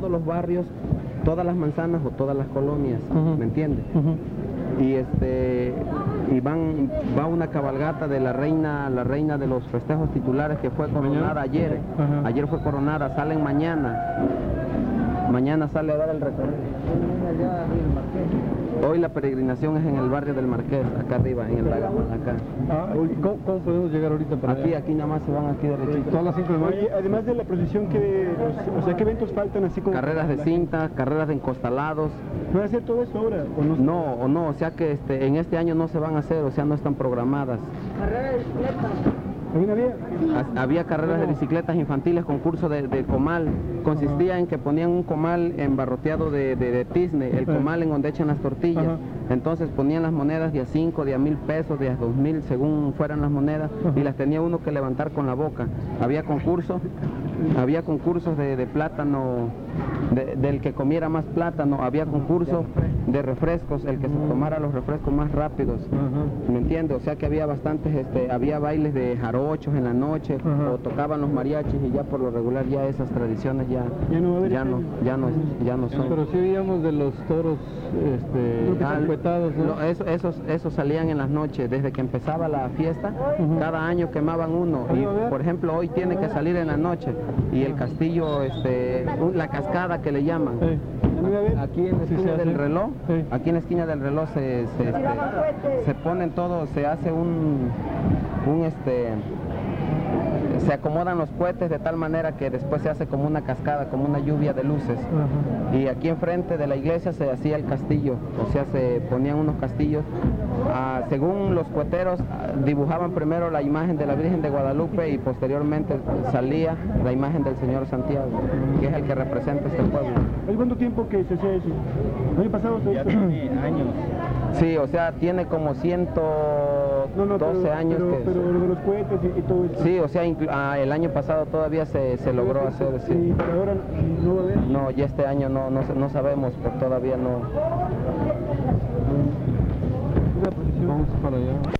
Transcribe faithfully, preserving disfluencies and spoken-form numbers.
todos los barrios, todas las manzanas o todas las colonias, uh-huh. ¿me entiendes? Uh-huh. Y este y van va una cabalgata de la reina la reina de los festejos titulares, que fue coronada ayer. Uh-huh. Ayer fue coronada, salen mañana. Mañana sale a dar el recorrido. Hoy la peregrinación es en el barrio del Marqués, acá arriba, en el Dagamán, acá. Ah, ¿cómo, ¿Cómo podemos llegar ahorita para Aquí, allá? aquí nada más se van aquí derechito. Todas las cinco de mayo. Oye, además de la procesión, ¿qué, o sea, ¿qué eventos faltan así como? Carreras de cinta, carreras de encostalados. ¿Va a hacer todo eso ahora o no? No, o no, o sea que este, en este año no se van a hacer, o sea, no están programadas. Carreras de bicicletas. ¿También había? Había carreras de bicicletas infantiles, concurso de, de comal. Consistía en que ponían un comal embarroteado de, de, de tizne, el comal en donde echan las tortillas. Ajá. Entonces ponían las monedas de a cinco, de a mil pesos, de a dos mil, según fueran las monedas, ajá. y las tenía uno que levantar con la boca. Había concursos, había concursos de, de plátano, de, del que comiera más plátano, había concursos de refrescos, el que se tomara los refrescos más rápidos. Ajá. ¿Me entiendes? O sea que había bastantes, este, había bailes de jarochos en la noche, ajá. o tocaban los mariachis, y ya por lo regular ya esas tradiciones ya, ya no ya no, ya no, ya no son. Pero sí veíamos de los toros este, ah, encuetados, ¿no? No, eso, esos, esos salían en las noches, desde que empezaba la fiesta, uh-huh. cada año quemaban uno, y por ejemplo hoy tiene que salir en la noche, y el castillo, este, la cascada que le llaman, sí. Aquí en la esquina del reloj, sí. aquí en la esquina del reloj se, se, este, se ponen todo, se hace un, un este, se acomodan los cohetes de tal manera que después se hace como una cascada, como una lluvia de luces. Uh-huh. Y aquí enfrente de la iglesia se hacía el castillo, o sea, se ponían unos castillos. Ah, según los coheteros, dibujaban primero la imagen de la Virgen de Guadalupe y posteriormente salía la imagen del Señor Santiago, que es el que representa este pueblo. ¿Hace cuánto tiempo que se hacía eso? ¿El año pasado? Ya tiene años. Sí, o sea, tiene como ciento no, no, doce pero, años. Pero, que pero lo de los cohetes y, y todo eso. Sí, o sea, ah, el año pasado todavía se, se logró hacer, sí. Sí, pero ahora no va a haber. No, ya este año no, no, no sabemos, porque todavía no. Vamos para allá.